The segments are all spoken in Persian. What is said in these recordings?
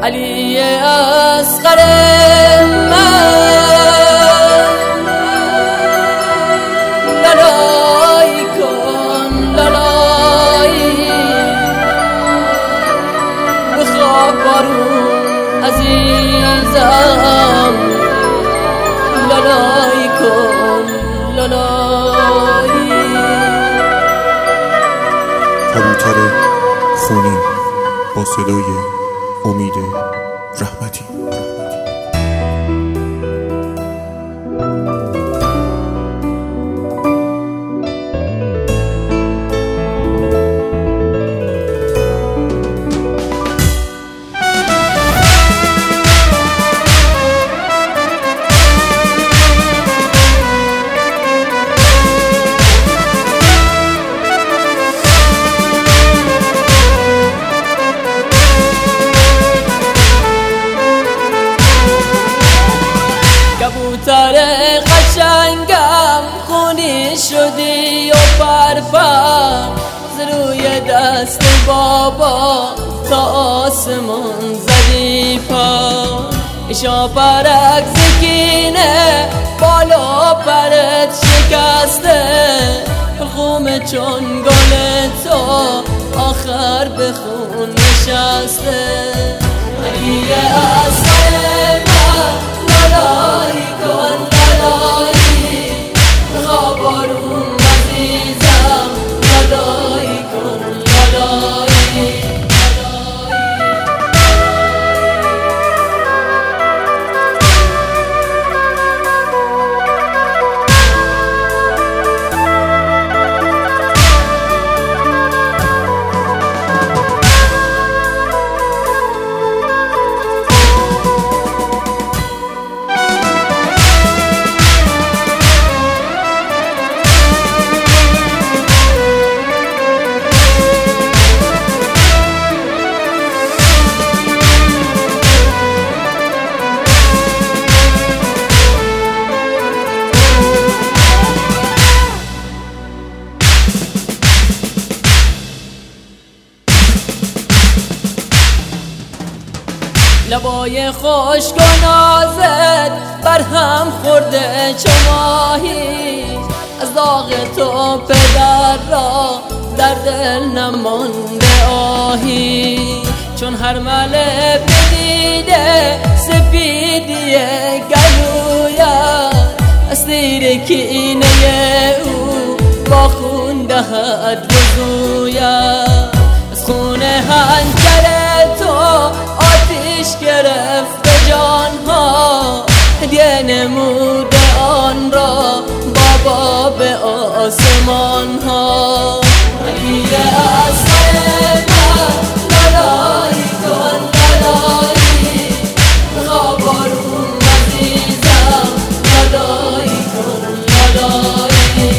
علی اصغر من لالایی کن لالایی بخواب بارون عزیزم لالایی کن لالایی کبوتر خونین با صدای امید رحمتی. کبوتر قشنگم خونی شدی و پرپر ز روی دست بابا تا آسمون زدی پا ایشا پرک زکینه بالا پرت شکسته خلقوم چون گل تو آخر به خون نشسته علی اصغر من لالایی کن لالایی بخواب بارون عزیزم لالایی کن لالایی لبای خشک و نازت بر هم خورده چو ماهی از داغ تو پدر را در دل نمانده آهی چون هر مله بدیده سپیدی گلویت از تیر کینه او با خون دهد وضویت از خون حنجر تو آتش گرفت جانها هدیه نموده آن را بابا به آسمان ها علی اصغر من لالایی کن لالایی بخواب بارون عزیزم لالایی کن لالایی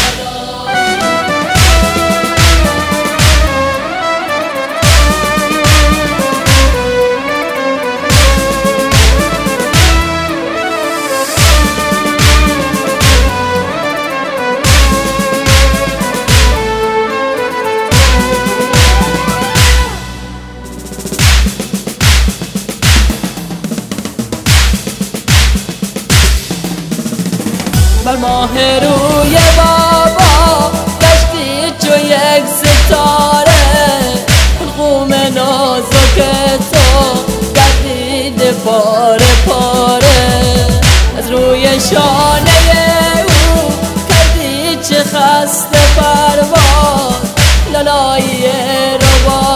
بر ماه روی بابا گشتی چو یک ستاره خلقوم نازک تو گردیده پاره پاره از روی شانه او کردی چه خسته پرواز لالایی روا